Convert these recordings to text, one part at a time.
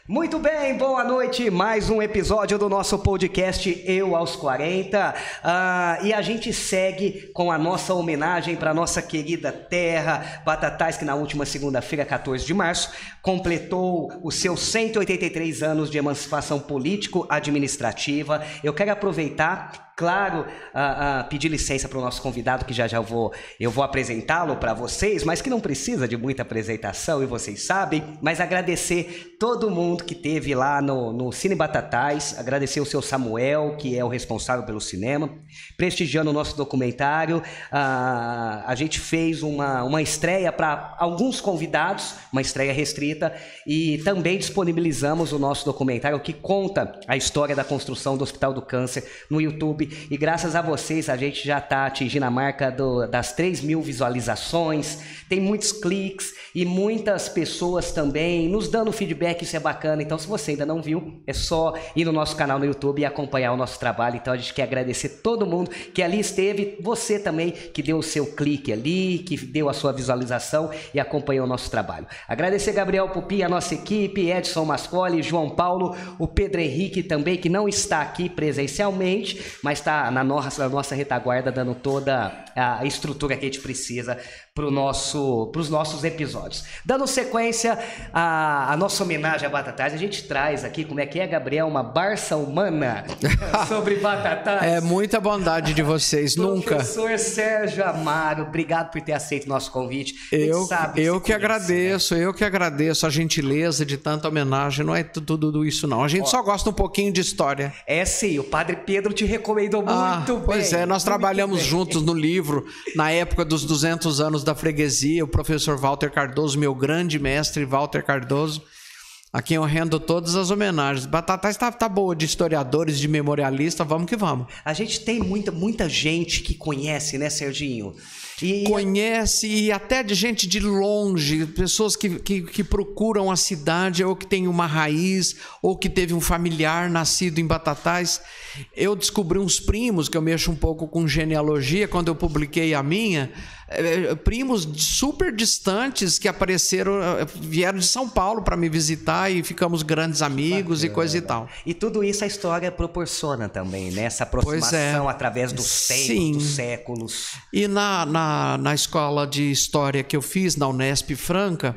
Muito bem, boa noite, mais um episódio do nosso podcast Eu aos 40, e a gente segue com a nossa homenagem para a nossa querida terra, Batatais, que na última segunda-feira, 14 de março, completou os seus 183 anos de emancipação político-administrativa. Eu quero aproveitar, claro, pedir licença para o nosso convidado, que já eu vou apresentá-lo para vocês, mas que não precisa de muita apresentação, e vocês sabem, mas agradecer todo mundo que teve lá no Cine Batatais, agradecer o seu Samuel, que é o responsável pelo cinema, prestigiando o nosso documentário. A gente fez uma estreia para alguns convidados, uma estreia restrita, e também disponibilizamos o nosso documentário que conta a história da construção do Hospital do Câncer no YouTube. E graças a vocês, a gente já está atingindo a marca das 3.000 visualizações, tem muitos cliques e muitas pessoas também nos dando feedback, isso é bacana. Então, se você ainda não viu, é só ir no nosso canal no YouTube e acompanhar o nosso trabalho. Então, a gente quer agradecer todo mundo que ali esteve, você também que deu o seu clique ali, que deu a sua visualização e acompanhou o nosso trabalho. Agradecer Gabriel Pupi, a nossa equipe, Edson Mascoli, João Paulo, o Pedro Henrique também, que não está aqui presencialmente, mas está na nossa retaguarda, dando toda a estrutura que a gente precisa para os nossos episódios. Dando sequência à nossa homenagem a Batatais, a gente traz aqui, como é que é, Gabriel, uma Barça humana sobre Batatais. É muita bondade de vocês, nunca. Professor Sérgio Amaro, obrigado por ter aceito o nosso convite. Eu que agradeço a gentileza de tanta homenagem, não é tudo isso não, a gente só gosta um pouquinho de história. É sim, o Padre Pedro te recomendou muito bem. Pois é, nós trabalhamos juntos no livro, na época dos 200 anos da freguesia, o professor Walter Cardoso, meu grande mestre Walter Cardoso, a quem eu rendo todas as homenagens. Batatais tá boa de historiadores, de memorialistas, vamos que vamos. A gente tem muita gente que conhece, né, Serginho? Conhece, e até de gente de longe, pessoas que procuram a cidade, ou que tem uma raiz, ou que teve um familiar nascido em Batatais. Eu descobri uns primos, que eu mexo um pouco com genealogia, quando eu publiquei a minha, primos super distantes que vieram de São Paulo para me visitar e ficamos grandes amigos. Bacana. E coisa e tal. E tudo isso a história proporciona também, né? Essa aproximação através dos tempos, dos séculos. E na escola de história que eu fiz, na Unesp Franca,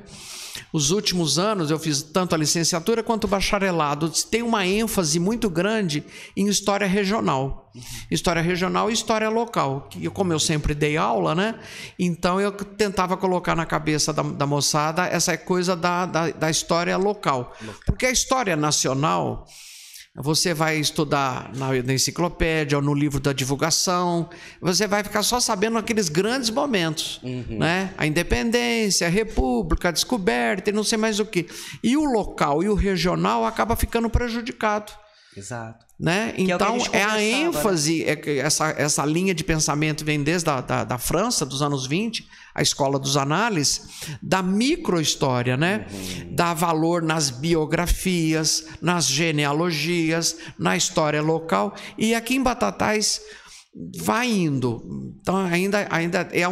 os últimos anos eu fiz tanto a licenciatura quanto o bacharelado. Tem uma ênfase muito grande em história regional. História regional e história local. Como eu sempre dei aula, né? Então eu tentava colocar na cabeça da moçada essa coisa da história local. Porque a história nacional, você vai estudar na enciclopédia ou no livro da divulgação, você vai ficar só sabendo aqueles grandes momentos, né? A independência, a república, a descoberta e não sei mais o que. E o local e o regional acaba ficando prejudicado. Exato. Né? Então, é a ênfase, né? Essa linha de pensamento vem desde da França, dos anos 20, a escola dos análises, da microhistória, né? Dá valor nas biografias, nas genealogias, na história local. E aqui em Batatais vai indo. Então ainda é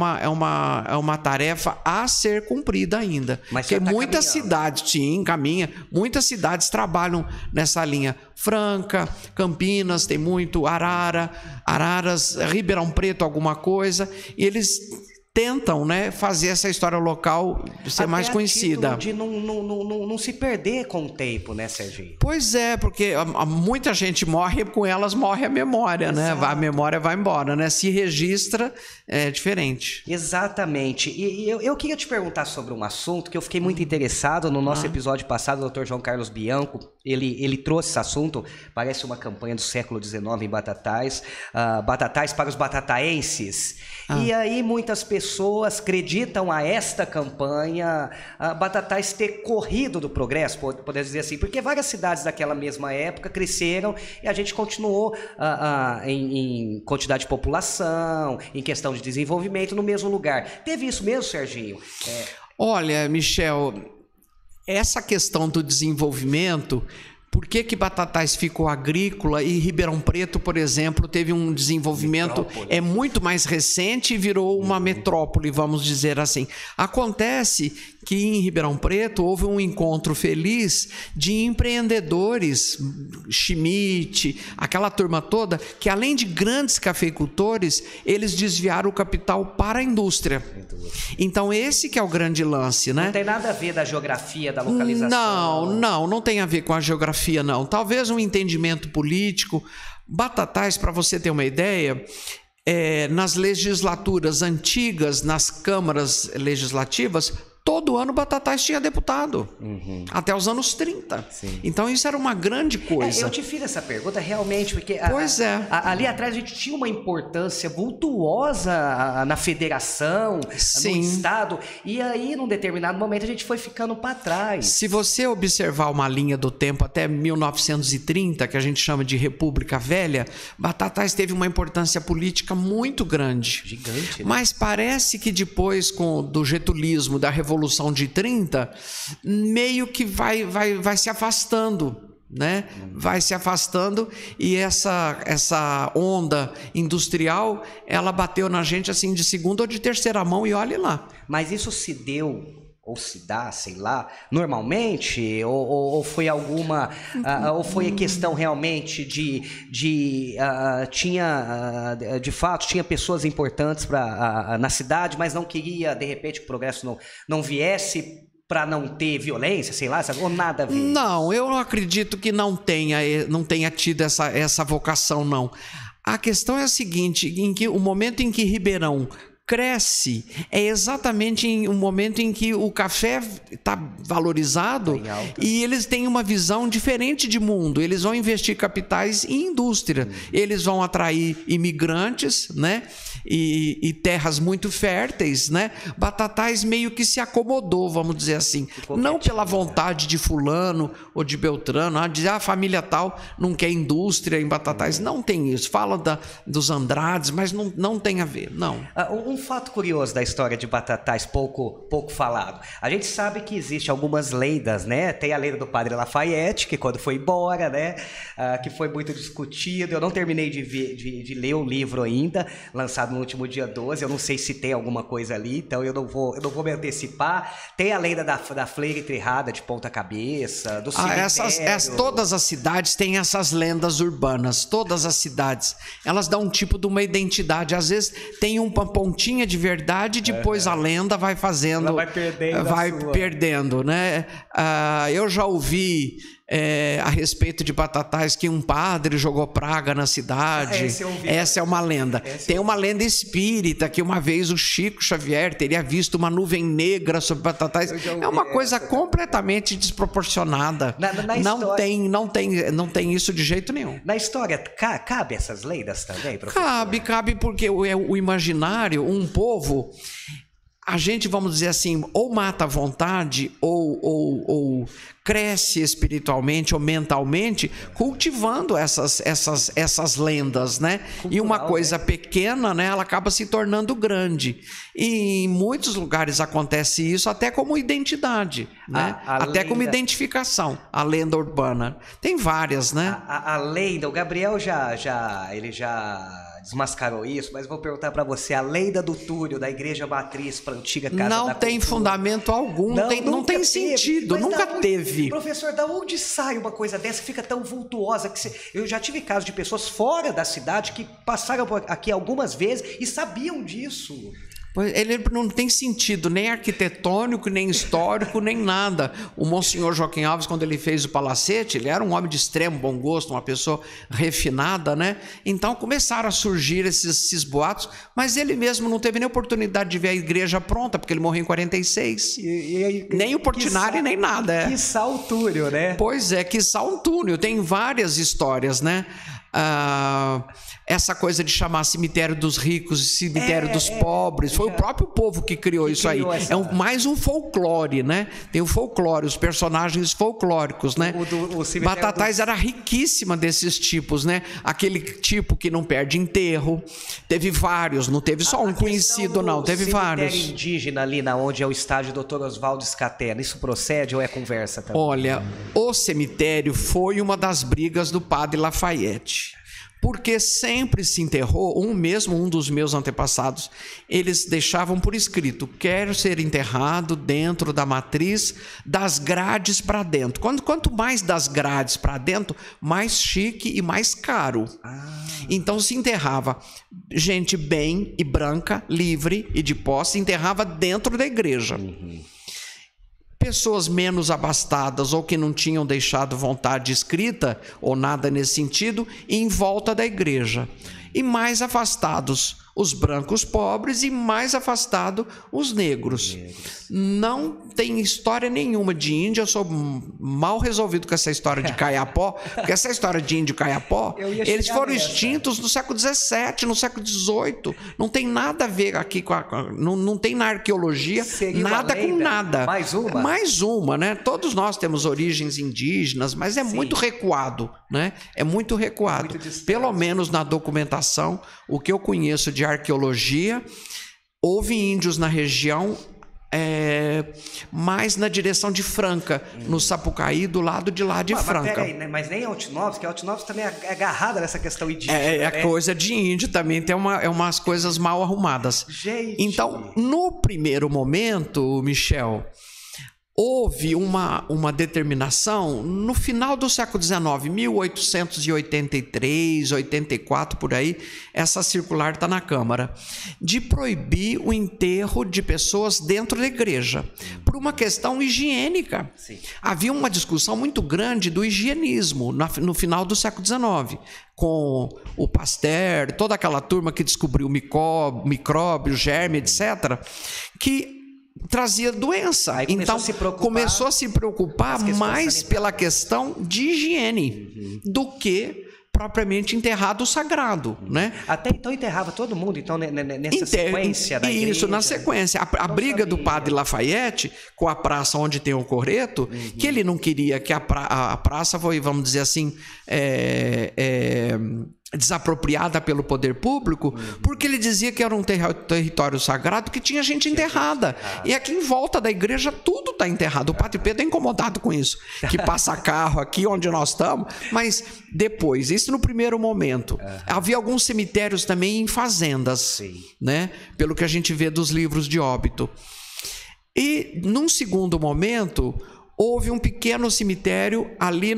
uma tarefa a ser cumprida ainda. Mas porque muitas cidades, caminha, muitas cidades trabalham nessa linha. Franca, Campinas, tem muito, Araras, Ribeirão Preto, alguma coisa, e eles tentam, né, fazer essa história local ser até mais conhecida. De não se perder com o tempo, né, Serginho? Pois é, porque muita gente morre, com elas morre a memória, né? A memória vai embora, né? Se registra, é diferente. Exatamente. E eu queria te perguntar sobre um assunto que eu fiquei muito interessado no nosso episódio passado. O Dr. João Carlos Bianco, ele trouxe esse assunto, parece uma campanha do século XIX em Batatais, Batatais para os batataenses. E aí muitas pessoas acreditam a esta campanha Batatais ter corrido do progresso, podemos dizer assim, porque várias cidades daquela mesma época cresceram e a gente continuou em quantidade de população, em questão de desenvolvimento no mesmo lugar. Teve isso mesmo, Serginho? Olha, Michel, essa questão do desenvolvimento, por que Batatais ficou agrícola e Ribeirão Preto, por exemplo, teve um desenvolvimento muito mais recente e virou uma metrópole, vamos dizer assim. Acontece que em Ribeirão Preto houve um encontro feliz de empreendedores, Schmidt, aquela turma toda, que além de grandes cafeicultores, eles desviaram o capital para a indústria. Então esse que é o grande lance, né? Não tem nada a ver da geografia, da localização? Não tem a ver com a geografia, não. Talvez um entendimento político. Batatais, para você ter uma ideia, nas legislaturas antigas, nas câmaras legislativas, todo ano Batatais tinha deputado, até os anos 30. Sim. Então isso era uma grande coisa. Eu te fiz essa pergunta realmente, porque ali atrás a gente tinha uma importância vultuosa na federação, Sim. no estado, e aí num determinado momento a gente foi ficando para trás. Se você observar uma linha do tempo até 1930, que a gente chama de República Velha, Batatais teve uma importância política muito grande. Gigante, né? Mas parece que depois do getulismo, da Revolução de 30, meio que vai se afastando, né? Vai se afastando, e essa onda industrial, ela bateu na gente assim de segunda ou de terceira mão, e olhe lá. Mas isso se deu, ou se dá, sei lá, normalmente, ou foi alguma, ou foi questão realmente de fato tinha pessoas importantes na cidade, mas não queria de repente que o progresso não viesse para não ter violência, sei lá, sabe? Ou nada a ver? Não, eu não acredito que não tenha tido essa vocação, não. A questão é a seguinte, o momento em que Ribeirão cresce é exatamente um momento em que o café está valorizado e eles têm uma visão diferente de mundo. Eles vão investir capitais em indústria, eles vão atrair imigrantes, né? E terras muito férteis, né? Batatais meio que se acomodou, vamos dizer assim, não pela vontade de fulano ou de Beltrano, dizer a família tal não quer indústria em Batatais, não tem isso. Fala dos Andrades, mas não tem a ver, não. Um fato curioso da história de Batatais, pouco falado. A gente sabe que existe algumas lendas, né? Tem a lenda do Padre Lafayette, que quando foi embora, né? Que foi muito discutido. Eu não terminei de ler o livro ainda, lançado no último dia 12. Eu não sei se tem alguma coisa ali, então eu não vou me antecipar. Tem a lenda da Freira Enterrada de Ponta Cabeça, do cemitério. Todas as cidades têm essas lendas urbanas, todas as cidades. Elas dão um tipo de uma identidade. Às vezes tem uma pontinha de verdade, depois a lenda vai fazendo, ela vai perdendo, né? Eu já ouvi a respeito de Batatais que um padre jogou praga na cidade. Essa é uma lenda. Tem uma lenda espírita que uma vez o Chico Xavier teria visto uma nuvem negra sobre Batatais. É uma coisa completamente desproporcionada. Não tem isso de jeito nenhum. Na história, cabe essas lendas também, professor? Cabe porque o imaginário, um povo, a gente, vamos dizer assim, ou mata à vontade ou cresce espiritualmente ou mentalmente cultivando essas lendas, né? Cultural, e uma coisa pequena, né, ela acaba se tornando grande. E em muitos lugares acontece isso até como identidade, né? Até como identificação, a lenda urbana. Tem várias, né? A lenda, o Gabriel já desmascarou isso, mas vou perguntar para você, a lenda do Túlio, da Igreja Matriz para a antiga Casa da Cultura. Não tem fundamento algum, não tem sentido, nunca teve. Professor, da onde sai uma coisa dessa que fica tão vultuosa? Eu já tive casos de pessoas fora da cidade que passaram por aqui algumas vezes e sabiam disso. Ele não tem sentido nem arquitetônico, nem histórico, nem nada. O Monsenhor Joaquim Alves, quando ele fez o Palacete, ele era um homem de extremo bom gosto, uma pessoa refinada, né? Então começaram a surgir esses boatos, mas ele mesmo não teve nem oportunidade de ver a igreja pronta, porque ele morreu em 46. Nem o Portinari, nem nada. Quiçá o Túlio, né? Pois é, quiçá um Túlio. Tem várias histórias, né? essa coisa de chamar cemitério dos ricos e cemitério dos pobres. Foi o próprio povo que criou isso aí. Mais um folclore, né? Tem o folclore, os personagens folclóricos, né? Batatais era riquíssima desses tipos, né? Aquele tipo que não perde enterro. Teve vários, não teve só um conhecido, não. Teve vários. Cemitério indígena ali na onde é o estádio Dr. Oswaldo Scatena, isso procede ou é conversa também? Olha, o cemitério foi uma das brigas do padre Lafayette, porque sempre se enterrou, um dos meus antepassados, eles deixavam por escrito: quero ser enterrado dentro da matriz, das grades para dentro. Quanto mais das grades para dentro, mais chique e mais caro. Então se enterrava gente bem e branca, livre e de posse, enterrava dentro da igreja. Pessoas menos abastadas ou que não tinham deixado vontade escrita ou nada nesse sentido, em volta da igreja. E mais afastados os brancos pobres e mais afastado os negros. Não tem história nenhuma de índio. Eu sou mal resolvido com essa história de Caiapó, porque essa história de índio Caiapó, eles foram extintos no século XVII, no século XVIII. Não tem nada a ver aqui com não tem na arqueologia nada com nada. Mais uma? Mais uma, né? Todos nós temos origens indígenas, mas é muito recuado, né? É muito recuado. Pelo menos na documentação, o que eu conheço de arqueologia, houve índios na região, mais na direção de Franca, no Sapucaí, do lado de lá de Franca. Mas peraí, né? Mas nem Altinópolis, que Altinópolis também é agarrada nessa questão indígena. Coisa de índio também, tem umas coisas mal arrumadas. Gente. Então, no primeiro momento, Michel, houve uma determinação no final do século XIX, 1883, 84, por aí, essa circular está na Câmara, de proibir o enterro de pessoas dentro da igreja, por uma questão higiênica. Sim. Havia uma discussão muito grande do higienismo no final do século XIX, com o Pasteur, toda aquela turma que descobriu micróbio, germe, etc., que trazia doença. Então começou a se preocupar mais pela questão de higiene do que propriamente enterrado sagrado, né? Até então enterrava todo mundo, então, nessa sequência da igreja. Isso, na sequência. A briga do padre Lafayette com a praça onde tem o coreto, que ele não queria que a praça foi, vamos dizer assim, desapropriada pelo poder público, porque ele dizia que era um território sagrado que tinha gente enterrada. E aqui em volta da igreja tudo está enterrado. O padre Pedro é incomodado com isso, que passa carro aqui onde nós estamos, mas depois, isso no primeiro momento. Havia alguns cemitérios também em fazendas, né? Pelo que a gente vê dos livros de óbito. E num segundo momento, houve um pequeno cemitério ali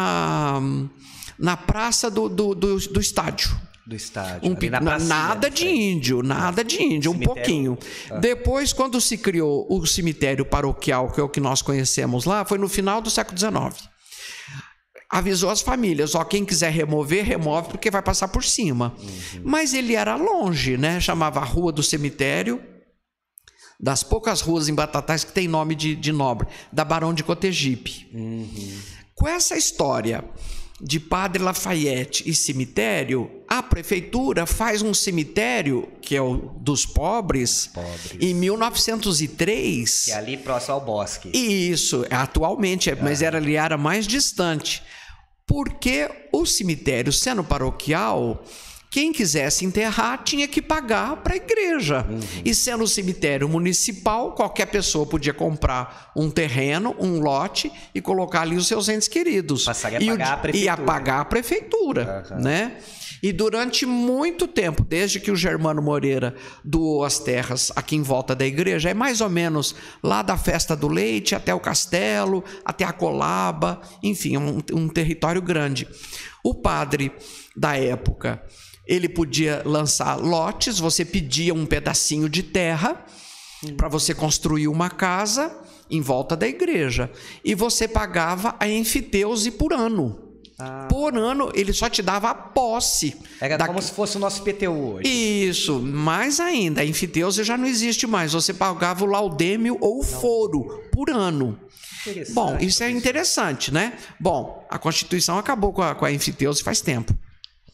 na praça do estádio. Do estádio. Nada de índio, um pouquinho. Depois, quando se criou o cemitério paroquial, que é o que nós conhecemos lá, foi no final do século XIX. Avisou as famílias, quem quiser remover, remove, porque vai passar por cima. Mas ele era longe, né? Chamava Rua do Cemitério, das poucas ruas em Batatais que tem nome de nobre, da Barão de Cotegipe. Com essa história de Padre Lafayette e cemitério, a prefeitura faz um cemitério, que é o dos pobres. Em 1903. Que é ali próximo ao bosque. Isso, atualmente, mas era mais distante. Porque o cemitério, sendo paroquial, quem quisesse enterrar tinha que pagar para a igreja. E sendo cemitério municipal, qualquer pessoa podia comprar um terreno, um lote e colocar ali os seus entes queridos. Ia pagar a prefeitura. Né? E durante muito tempo, desde que o Germano Moreira doou as terras aqui em volta da igreja, é mais ou menos lá da Festa do Leite até o Castelo, até a Colaba, enfim, um território grande. O padre da época, ele podia lançar lotes, você pedia um pedacinho de terra para você construir uma casa em volta da igreja. E você pagava a enfiteuse por ano. Por ano, ele só te dava a posse. Era como se fosse o nosso IPTU hoje. Isso, mais ainda, a enfiteuse já não existe mais. Você pagava o laudêmio ou o foro por ano. Bom, isso é interessante, né? Bom, a Constituição acabou com a enfiteuse faz tempo.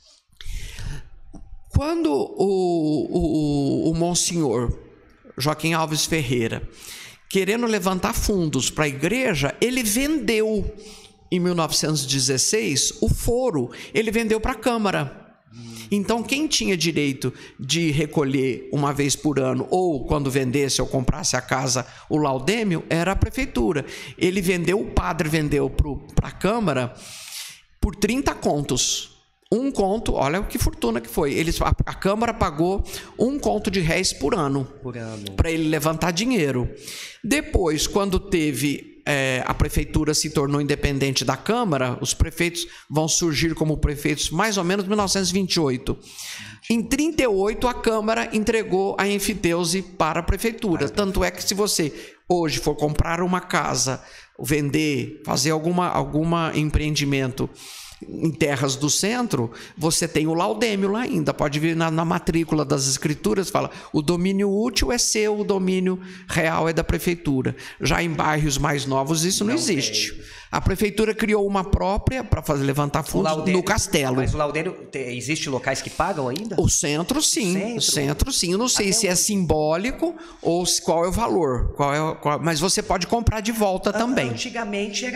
Quando o Monsenhor Joaquim Alves Ferreira, querendo levantar fundos para a igreja, ele vendeu, em 1916, o foro, ele vendeu para a Câmara. Então, quem tinha direito de recolher uma vez por ano, ou quando vendesse ou comprasse a casa, o laudêmio, era a prefeitura. Ele vendeu, o padre vendeu para a Câmara por 30 contos. Um conto, olha que fortuna que foi. A Câmara pagou R$1 por ano. Para ele levantar dinheiro. Depois, quando teve a prefeitura se tornou independente da Câmara, os prefeitos vão surgir como prefeitos mais ou menos em 1928. Em 1938, a Câmara entregou a enfiteuse para a prefeitura. Tanto é que se você hoje for comprar uma casa, vender, fazer algum empreendimento em terras do centro, você tem o laudêmio lá ainda, pode vir na matrícula das escrituras, fala, o domínio útil é seu, o domínio real é da prefeitura. Já em bairros mais novos isso não existe. A prefeitura criou uma própria para levantar fundos no Castelo. Mas o laudêmio, existe locais que pagam ainda? O centro sim, o centro sim. Eu não sei se é simbólico ou qual é o valor, mas você pode comprar de volta também. Antigamente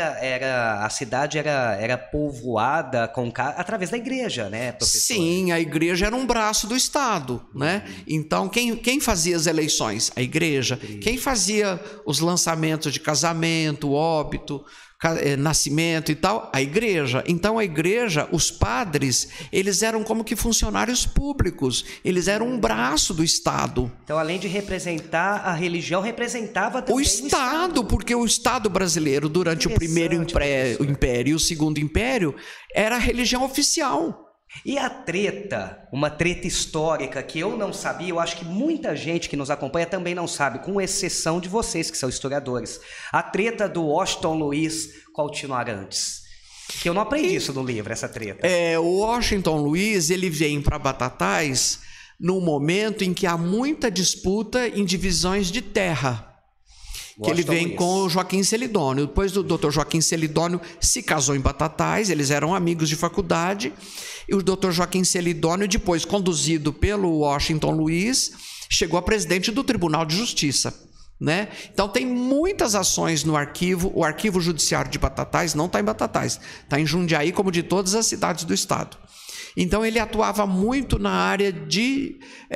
a cidade era povoada através da igreja, né, professor? Sim, a igreja era um braço do Estado, né? Então quem fazia as eleições? A igreja. Quem fazia os lançamentos de casamento, óbito, nascimento e tal? A igreja. Então a igreja, os padres, eles eram como que funcionários públicos, eles eram um braço do Estado. Então, além de representar a religião, representava também o Estado, porque o Estado brasileiro, durante o primeiro império e o segundo império, era a religião oficial. E a uma treta histórica que eu não sabia, eu acho que muita gente que nos acompanha também não sabe, com exceção de vocês que são historiadores. A treta do Washington Luiz com Altino Arantes. Que eu não aprendi isso no livro, essa treta. O Washington Luiz, ele vem para Batatais num momento em que há muita disputa em divisões de terra. Que ele vem com o Joaquim Celidônio. Depois do Dr. Joaquim Celidônio se casou em Batatais, eles eram amigos de faculdade, e o Dr. Joaquim Celidônio, depois conduzido pelo Washington Luiz, chegou a presidente do Tribunal de Justiça, né? Então tem muitas ações no arquivo. O arquivo judiciário de Batatais não está em Batatais, está em Jundiaí, como de todas as cidades do estado. Então ele atuava muito na área de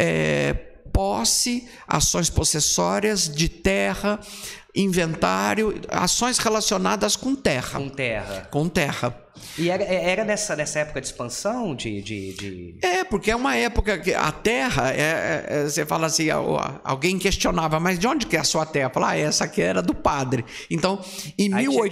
posse, ações possessórias de terra, inventário, ações relacionadas com terra. Com terra. E era nessa época de expansão? Porque é uma época que a terra, você fala assim, alguém questionava, mas de onde que é a sua terra? Fala, essa aqui era do padre. Então, em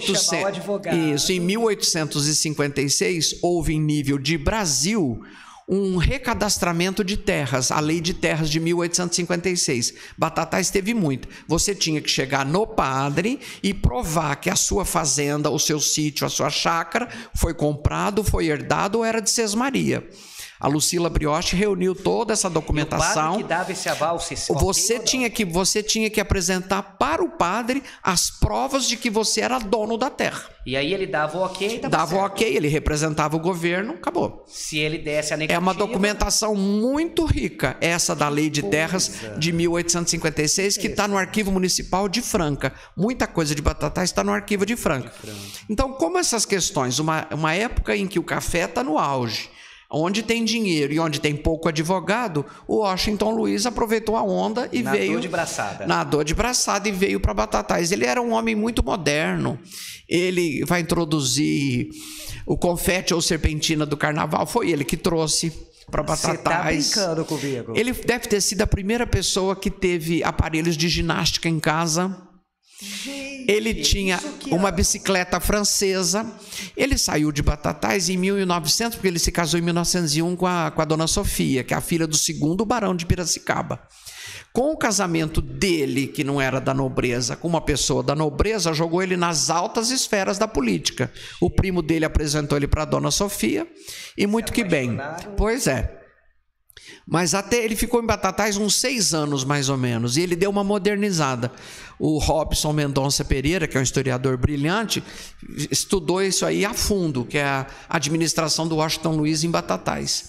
1856, houve em nível de Brasil um recadastramento de terras, a lei de terras de 1856. Batatais teve muito. Você tinha que chegar no padre e provar que a sua fazenda, o seu sítio, a sua chácara foi comprado, foi herdado ou era de Sesmaria. A Lucila Brioche reuniu toda essa documentação. E o padre que dava esse aval, você tinha que apresentar para o padre as provas de que você era dono da terra. E aí ele dava o ok, dava o ok, ele representava o governo, acabou. Se ele desse a negativa... É uma documentação muito rica, essa da Lei de Terras de 1856, que está no Arquivo Municipal de Franca. Muita coisa de Batatais está no Arquivo de Franca. Então, como essas questões, uma época em que o café está no auge, onde tem dinheiro e onde tem pouco advogado, o Washington Luiz aproveitou a onda e veio... Nadou de braçada e veio para Batatais. Ele era um homem muito moderno. Ele vai introduzir o confete ou serpentina do carnaval. Foi ele que trouxe para Batatais. Você tá brincando comigo? Ele deve ter sido a primeira pessoa que teve aparelhos de ginástica em casa. Ele tinha uma bicicleta francesa. Ele saiu de Batatais em 1900, porque ele se casou em 1901 com a dona Sofia, que é a filha do segundo barão de Piracicaba. Com o casamento dele, que não era da nobreza, com uma pessoa da nobreza, jogou ele nas altas esferas da política. O primo dele apresentou ele para a dona Sofia, e muito que bem. Pois é. Mas até ele ficou em Batatais uns 6 anos, mais ou menos, e ele deu uma modernizada. O Robson Mendonça Pereira, que é um historiador brilhante, estudou isso aí a fundo, que é a administração do Washington Luiz em Batatais.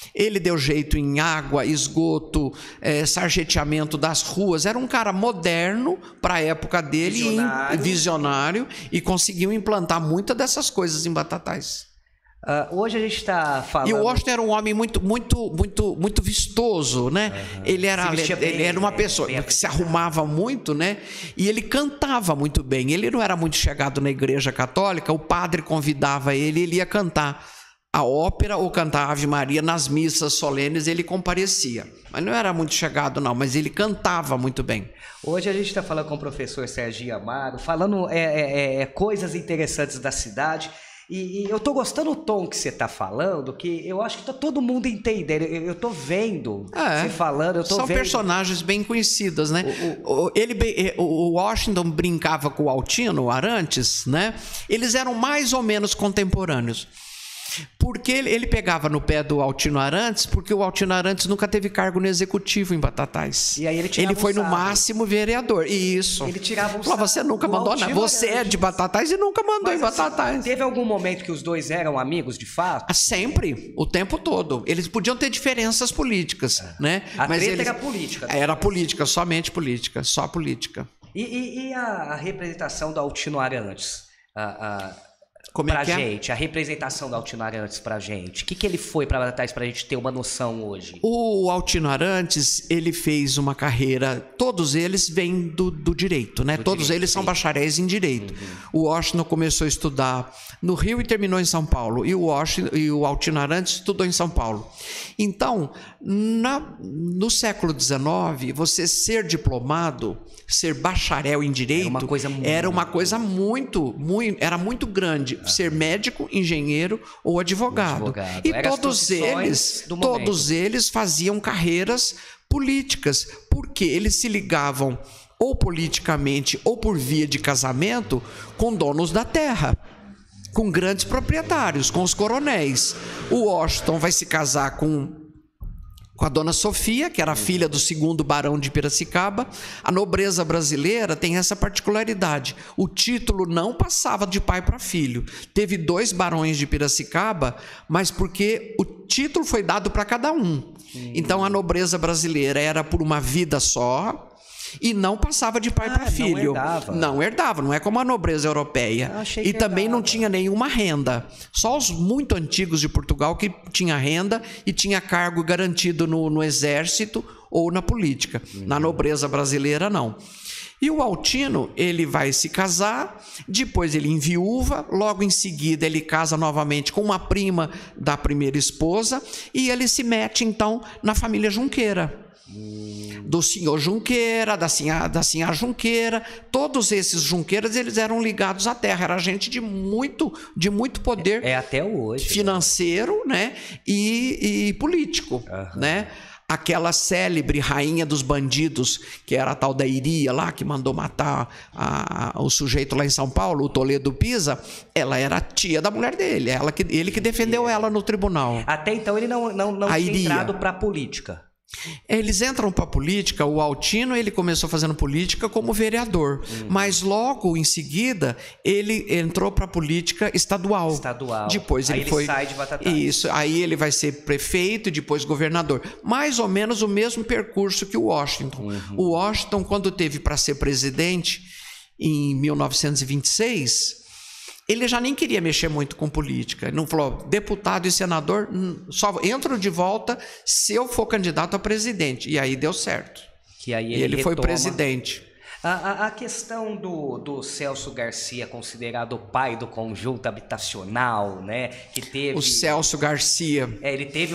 Ele deu jeito em água, esgoto, sarjeteamento das ruas. Era um cara moderno para a época dele, visionário, e conseguiu implantar muitas dessas coisas em Batatais. Hoje a gente está falando... E o Washington era um homem muito vistoso, né? Ele era uma pessoa que se arrumava muito, né? E ele cantava muito bem. Ele não era muito chegado na igreja católica. O padre convidava ele ia cantar a ópera ou cantar a Ave Maria nas missas solenes. Ele comparecia. Mas não era muito chegado, não. Mas ele cantava muito bem. Hoje a gente está falando com o professor Serginho Amaro, falando coisas interessantes da cidade. E eu tô gostando do tom que você tá falando, que eu acho que tá todo mundo entendendo. Eu tô vendo você falando, eu tô São vendo. Personagens bem conhecidas, né? O Washington brincava com o Altino Arantes, né? Eles eram mais ou menos contemporâneos. Porque ele pegava no pé do Altino Arantes, porque o Altino Arantes nunca teve cargo no executivo em Batatais. E aí ele foi no máximo vereador. Isso. Ele tirava um sarro. Você nunca mandou nada. Você é de Batatais e nunca mandou em Batatais. Teve algum momento que os dois eram amigos de fato? Sempre, o tempo todo. Eles podiam ter diferenças políticas, né? Mas treta era política. Né? Era política, somente política, só política. E a representação do Altino Arantes? Gente, a representação do Altino Arantes pra gente. O que ele foi para Batatais pra gente ter uma noção hoje? O Altino Arantes, ele fez uma carreira, todos eles vêm do direito, né? Todos eles são bacharéis em direito. O Washington começou a estudar no Rio e terminou em São Paulo. E o Altino Arantes estudou em São Paulo. Então, no século XIX, você ser diplomado, ser bacharel em direito, era uma coisa muito grande. Ser médico, engenheiro ou advogado. E todos eles faziam carreiras políticas, porque eles se ligavam ou politicamente ou por via de casamento com donos da terra, com grandes proprietários, com os coronéis. O Washington vai se casar com a dona Sofia, que era filha do 2º barão de Piracicaba. A nobreza brasileira tem essa particularidade. O título não passava de pai para filho. Teve 2 barões de Piracicaba, mas porque o título foi dado para cada um. Então a nobreza brasileira era por uma vida só e não passava de pai para filho. Não herdava, não é como a nobreza europeia. E também não tinha nenhuma renda. Só os muito antigos de Portugal que tinha renda e tinha cargo garantido no exército ou na política. Na nobreza brasileira, não. E o Altino, ele vai se casar, depois ele enviúva, logo em seguida ele casa novamente com uma prima da primeira esposa e ele se mete então na família Junqueira. Do senhor Junqueira, da senhora Junqueira. Todos esses Junqueiras, eles eram ligados à terra. Era gente de muito poder até hoje, financeiro, né? E político, né? Aquela célebre rainha dos bandidos, que era a tal da Iria lá, que mandou matar o sujeito lá em São Paulo, o Toledo Pisa, ela era a tia da mulher dele, ele que defendeu ela no tribunal. Até então ele não tinha entrado para a política. Eles entram para a política. O Altino, ele começou fazendo política como vereador, mas logo em seguida ele entrou para a política estadual. Depois ele sai de Batatais. Isso, aí ele vai ser prefeito e depois governador. Mais ou menos o mesmo percurso que o Washington. O Washington, quando teve para ser presidente em 1926, ele já nem queria mexer muito com política. Ele não falou, deputado e senador, só entro de volta se eu for candidato a presidente. E aí deu certo. Que aí ele foi presidente. A questão do Celso Garcia, considerado o pai do conjunto habitacional, né? Que teve... O Celso Garcia. Ele teve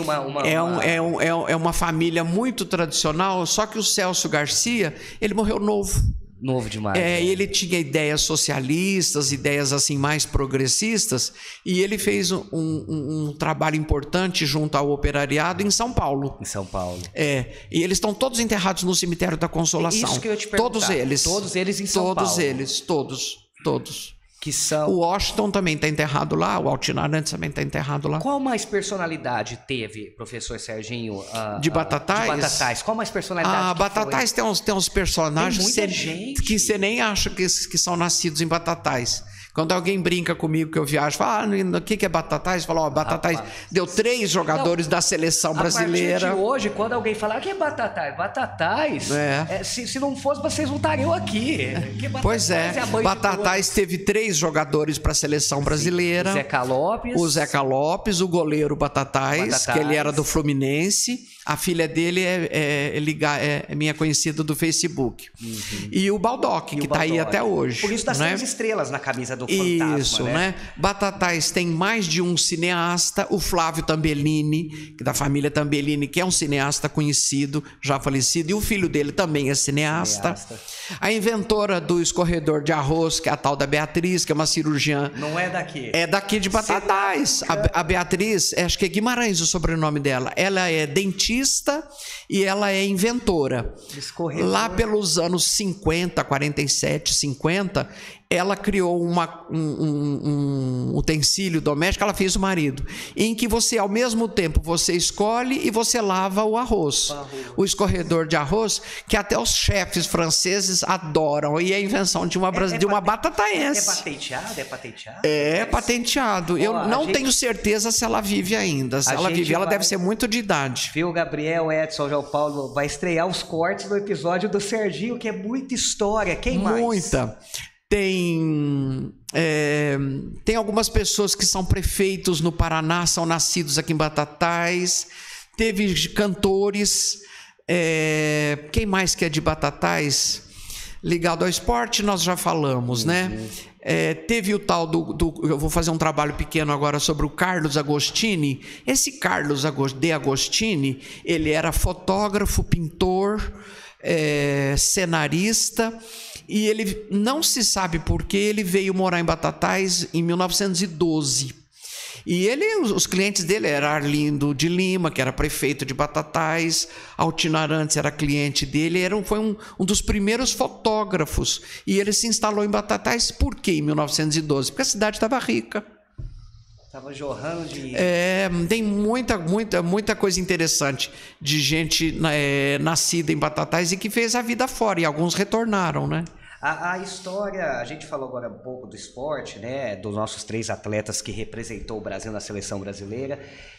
É uma família muito tradicional, só que o Celso Garcia, ele morreu novo. Novo demais. Ele tinha ideias socialistas, ideias assim mais progressistas, e ele fez um trabalho importante junto ao operariado em São Paulo. E eles estão todos enterrados no cemitério da Consolação. Isso que eu ia te perguntar. Todos eles em São Paulo. Todos. Que são... O Washington também está enterrado lá, o Altino Arantes também está enterrado lá. Qual mais personalidade teve, professor Serginho? De Batatais? Qual mais personalidade? Batatais tem uns personagens tem muita gente que você nem acha que são nascidos em Batatais. Quando alguém brinca comigo que eu viajo, fala, o que é Batatais? Fala, Batatais deu 3 jogadores da seleção brasileira. A partir de hoje, quando alguém falar, o que é Batatais? Batatais, se não fosse, vocês não estariam aqui. Pois é, Batatais teve 3 jogadores para a seleção brasileira. O Zeca Lopes, o goleiro Batatais, que ele era do Fluminense. A filha dele é minha conhecida do Facebook. E o Baldock, que está aí até hoje. Por isso das 3 estrelas na camisa do Fantasma. Isso, né? Batatais tem mais de um cineasta. O Flávio Tambellini, da família Tambellini, que é um cineasta conhecido, já falecido. E o filho dele também é cineasta. A inventora do escorredor de arroz, que é a tal da Beatriz, que é uma cirurgiã. Não é daqui. É daqui de Batatais. A Beatriz, acho que é Guimarães o sobrenome dela. Ela é dentista e ela é inventora. Lá pelos anos 50, 47, 50, ela criou um utensílio doméstico, ela fez o marido, em que você, ao mesmo tempo, você escolhe e você lava o arroz. O escorredor de arroz, que até os chefes franceses adoram, e é a invenção de uma batataense. É patenteado? É patenteado. Eu não tenho certeza se ela vive ainda. Se ela vive, ela deve ser muito de idade. Viu, Gabriel, Edson, João Paulo, vai estrear os cortes do episódio do Serginho, que é muita história. Quem mais? Muita. Tem algumas pessoas que são prefeitos no Paraná, são nascidos aqui em Batatais. Teve cantores. Quem mais que é de Batatais? Ligado ao esporte, nós já falamos, né? Teve o tal eu vou fazer um trabalho pequeno agora sobre o Carlos Agostini. Esse Carlos de Agostini, ele era fotógrafo, pintor, cenarista, e ele não se sabe por que ele veio morar em Batatais em 1912. E os clientes dele eram Arlindo de Lima, que era prefeito de Batatais, Altino Arantes era cliente dele, foi um dos primeiros fotógrafos. E ele se instalou em Batatais por quê em 1912? Porque a cidade estava rica. Estava jorrando dinheiro. Tem muita coisa interessante de gente nascida em Batatais e que fez a vida fora, e alguns retornaram, né? A história, a gente falou agora um pouco do esporte, né, dos nossos 3 atletas que representou o Brasil na seleção brasileira,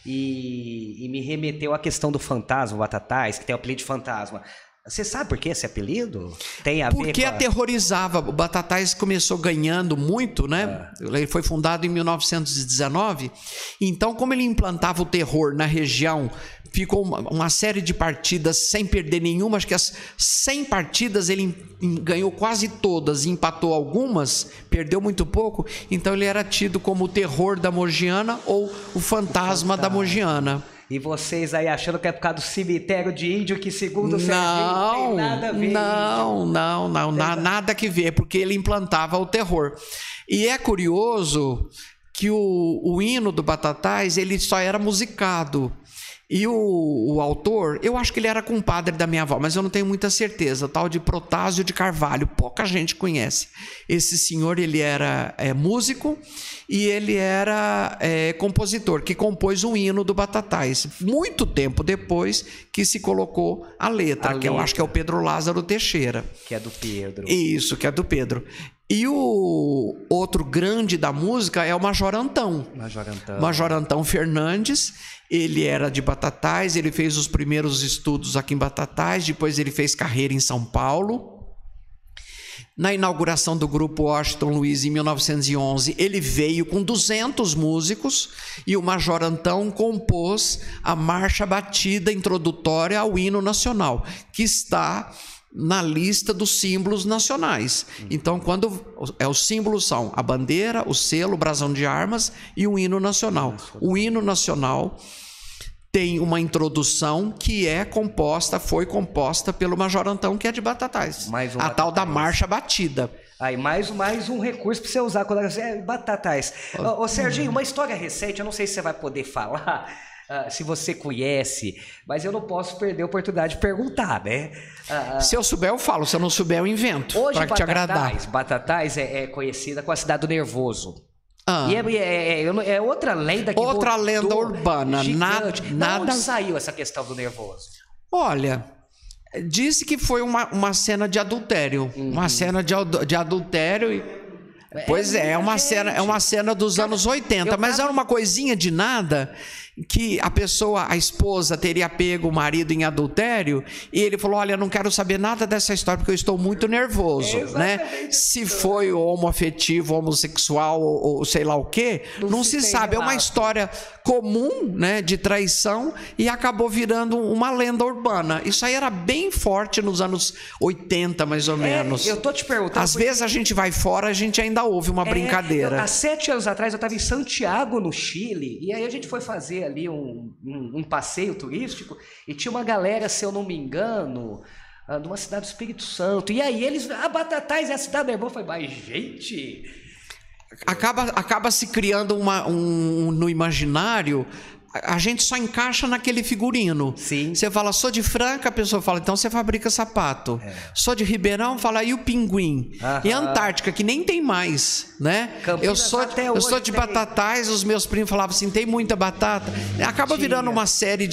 e me remeteu à questão do Fantasma, o Batatais, que tem o apelido de Fantasma. Você sabe por que esse apelido? Tem a ver porque aterrorizava. O Batatais começou ganhando muito, né? Ele foi fundado em 1919. Então, como ele implantava o terror na região, ficou uma série de partidas sem perder nenhuma. Acho que as 100 partidas ele ganhou quase todas e empatou algumas, perdeu muito pouco. Então, ele era tido como o terror da Mogiana ou o fantasma da Mogiana. E vocês aí achando que é por causa do cemitério de índio, que segundo o Serginho não tem nada a ver. Não, nada que ver, porque ele implantava o terror. E é curioso que o hino do Batatais, ele só era musicado. E o autor, eu acho que ele era compadre da minha avó, mas eu não tenho muita certeza, o tal de Protásio de Carvalho, pouca gente conhece. Esse senhor, ele era músico e ele era compositor, que compôs um hino do Batatais, muito tempo depois que se colocou a letra, eu acho que é o Pedro Lázaro Teixeira. Que é do Pedro. Isso, que é do Pedro. E o outro grande da música é o Major Antão. Major Antão Fernandes. Ele era de Batatais, ele fez os primeiros estudos aqui em Batatais, depois ele fez carreira em São Paulo. Na inauguração do grupo Washington Luiz em 1911, ele veio com 200 músicos e o Major Antão compôs a marcha batida introdutória ao hino nacional, que está na lista dos símbolos nacionais. Então, os símbolos são a bandeira, o selo, o brasão de armas e o hino nacional. O hino nacional tem uma introdução que foi composta pelo Major Antão, que é de Batatais. A tal da marcha batida. Aí, mais um recurso para você usar quando Batatais. Ô, Serginho, uma história recente, eu não sei se você vai poder falar, se você conhece, mas eu não posso perder a oportunidade de perguntar, né? Se eu souber, eu falo. Se eu não souber, eu invento. Hoje, para te agradar. Batatais é conhecida com a cidade do Nervoso. E é outra lenda que outra lenda urbana. Gigante. Nada. Onde saiu essa questão do Nervoso? Olha, disse que foi uma cena de adultério. Uma cena de adultério. Pois é uma cena dos anos 80, mas era uma coisinha de nada que a esposa teria pego o marido em adultério e ele falou, olha, não quero saber nada dessa história porque eu estou muito nervoso, né? Se foi homoafetivo, homossexual ou sei lá o quê, não se sabe, é uma história comum, né, de traição e acabou virando uma lenda urbana. Isso aí era bem forte nos anos 80, mais ou menos. Eu tô te perguntando... Às vezes a gente vai fora, a gente ainda ouve uma brincadeira. Há 7 anos atrás eu estava em Santiago, no Chile, e aí a gente foi fazer ali um passeio turístico e tinha uma galera, se eu não me engano, numa cidade do Espírito Santo. E aí eles, Batatais é a cidade da irmã. Eu falei, mas gente... Acaba se criando no imaginário, a gente só encaixa naquele figurino. Sim. Você fala, sou de Franca, a pessoa fala, então você fabrica sapato. Sou de Ribeirão, fala, e o pinguim? E a Antártica, que nem tem mais, né? Eu sou de Batatais, os meus primos falavam assim, tem muita batata. Acaba virando uma série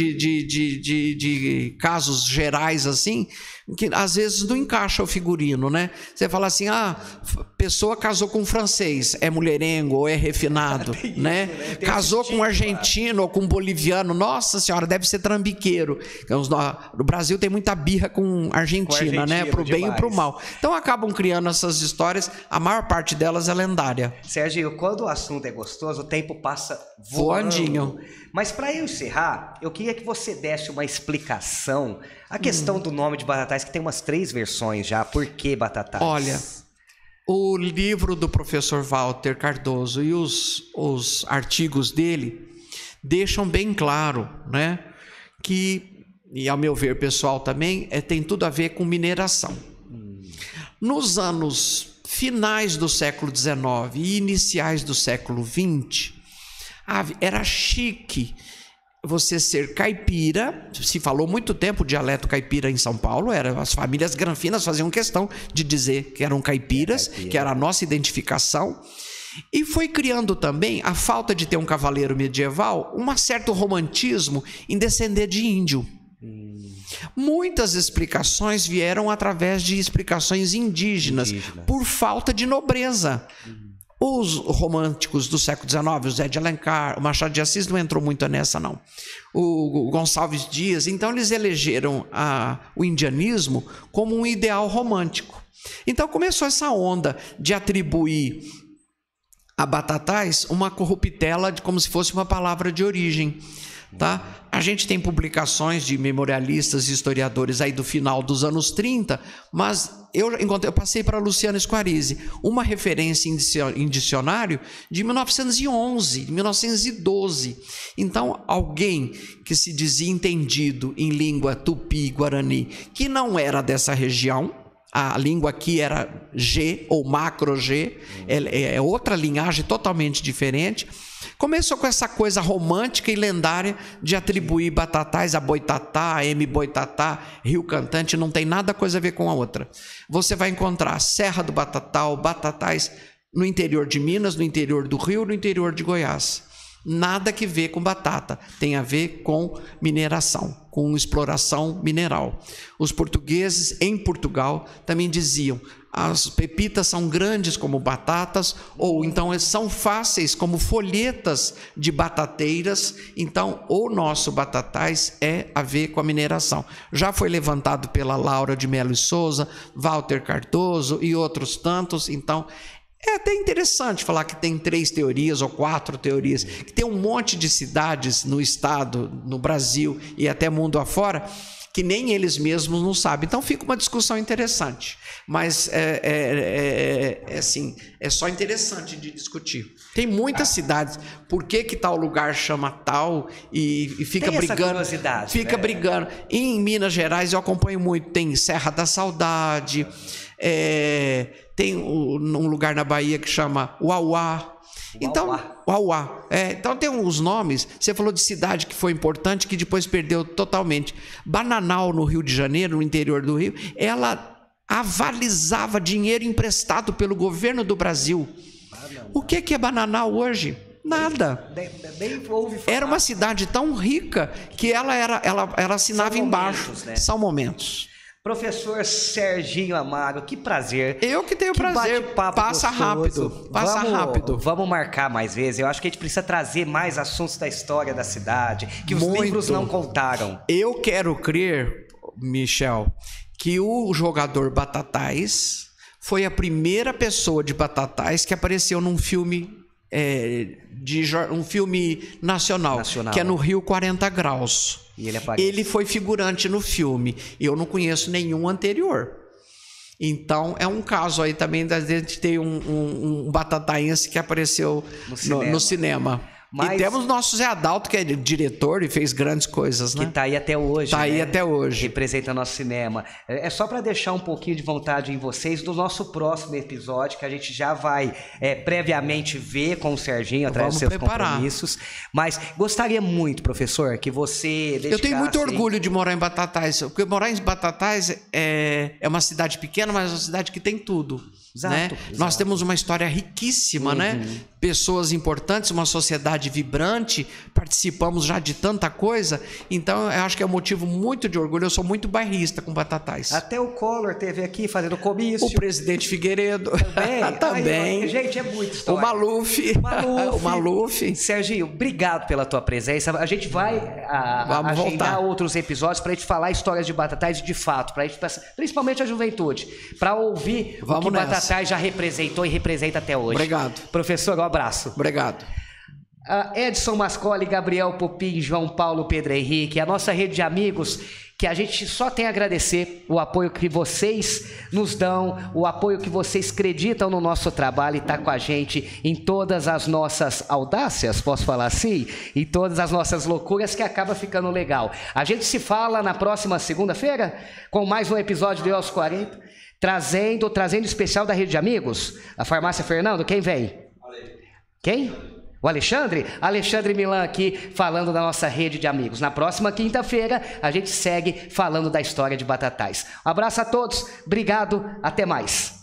de casos gerais assim, que às vezes não encaixa o figurino, né? Você fala assim, pessoa casou com um francês, é mulherengo ou é refinado, né? Casou com um argentino ou com um boliviano, nossa senhora, deve ser trambiqueiro. No Brasil tem muita birra com Argentina, né? Pro bem e pro mal. Então acabam criando essas histórias, a maior parte delas é lendária. Sérgio, quando o assunto é gostoso, o tempo passa voandinho. Mas para eu encerrar, eu queria que você desse uma explicação. A questão do nome de Batatais, que tem umas 3 versões já. Por que Batatais? Olha, o livro do professor Walter Cardoso e os artigos dele deixam bem claro, né, que, e ao meu ver pessoal também, tem tudo a ver com mineração. Nos anos finais do século XIX e iniciais do século XX, era chique você ser caipira. Se falou muito tempo o dialeto caipira em São Paulo, as famílias granfinas faziam questão de dizer que eram caipiras, que era a nossa identificação. E foi criando também a falta de ter um cavaleiro medieval, um certo romantismo em descender de índio. Muitas explicações vieram através de explicações indígenas. Por falta de nobreza. Os românticos do século XIX, o Zé de Alencar, o Machado de Assis não entrou muito nessa não, o Gonçalves Dias, então eles elegeram o indianismo como um ideal romântico. Então começou essa onda de atribuir a Batatais uma corruptela como se fosse uma palavra de origem. Tá? A gente tem publicações de memorialistas e historiadores aí do final dos anos 30, mas eu passei para Luciano Squarisi uma referência em dicionário de 1911, de 1912. Então, alguém que se dizia entendido em língua tupi-guarani, que não era dessa região, a língua aqui era G ou macro-G, é outra linhagem totalmente diferente. Começou com essa coisa romântica e lendária de atribuir Batatais a Boitatá, a M. Boitatá, Rio Cantante, não tem nada coisa a ver com a outra. Você vai encontrar Serra do Batatal, Batatais no interior de Minas, no interior do Rio, no interior de Goiás. Nada que ver com batata, tem a ver com mineração, com exploração mineral. Os portugueses em Portugal também diziam, as pepitas são grandes como batatas, ou então são fáceis como folhetas de batateiras, então o nosso Batatais é a ver com a mineração. Já foi levantado pela Laura de Melo e Souza, Walter Cardoso e outros tantos, então é até interessante falar que tem 3 teorias ou 4 teorias, que tem um monte de cidades no estado, no Brasil e até mundo afora, que nem eles mesmos não sabem. Então fica uma discussão interessante, mas assim, é só interessante de discutir. Tem muitas cidades, por que tal lugar chama tal e fica tem brigando, fica brigando. Em Minas Gerais eu acompanho muito, tem Serra da Saudade, tem um lugar na Bahia que chama Uauá. Então, Uauá. Então tem uns nomes. Você falou de cidade que foi importante, que depois perdeu totalmente. Bananal, no Rio de Janeiro, no interior do Rio, ela avalizava dinheiro emprestado pelo governo do Brasil. O que é Bananal hoje? Nada. Era uma cidade tão rica que ela assinava embaixo. São momentos. Professor Serginho Amaro, que prazer. Eu que tenho prazer. Passa rápido. Passa rápido. Vamos marcar mais vezes. Eu acho que a gente precisa trazer mais assuntos da história da cidade, que os livros não contaram. Eu quero crer, Michel, que o jogador Batatais foi a primeira pessoa de Batatais que apareceu num filme, um filme nacional, que é no Rio 40 Graus. E ele foi figurante no filme. E eu não conheço nenhum anterior. Então, é um caso aí também da gente ter um batataense que apareceu no cinema. E temos nosso Zé Adalto, que é diretor e fez grandes coisas, né? Que tá aí até hoje. Tá aí até hoje. Representa nosso cinema. É só para deixar um pouquinho de vontade em vocês do nosso próximo episódio, que a gente já vai previamente ver com o Serginho, atrás dos seus compromissos. Mas gostaria muito, professor, que você dedicasse... Eu tenho muito orgulho de morar em Batatais, porque morar em Batatais é uma cidade pequena, mas é uma cidade que tem tudo. Exato, né? exato. Nós temos uma história riquíssima, né? Pessoas importantes, uma sociedade vibrante, participamos já de tanta coisa, então eu acho que é um motivo muito de orgulho. Eu sou muito bairrista com Batatais. Até o Collor teve aqui fazendo comício. O presidente Figueiredo também. Aí, gente, é muita história. O Maluf. Serginho, obrigado pela tua presença. A gente vai agendar outros episódios para a gente falar histórias de Batatais de fato, para gente, principalmente a juventude, para ouvir o que Batatais já representou e representa até hoje. Obrigado. Professor, um abraço. Obrigado. Edson Mascoli, Gabriel Pupim, João Paulo, Pedro Henrique, a nossa rede de amigos, que a gente só tem a agradecer o apoio que vocês nos dão, o apoio que vocês acreditam no nosso trabalho e tá com a gente em todas as nossas audácias, posso falar assim? Em todas as nossas loucuras, que acaba ficando legal. A gente se fala na próxima segunda-feira com mais um episódio do Eu aos 40, trazendo especial da rede de amigos, a Farmácia Fernando. Quem vem? Quem? O Alexandre? Alexandre Milan aqui falando da nossa rede de amigos. Na próxima quinta-feira a gente segue falando da história de Batatais. Um abraço a todos, obrigado, até mais.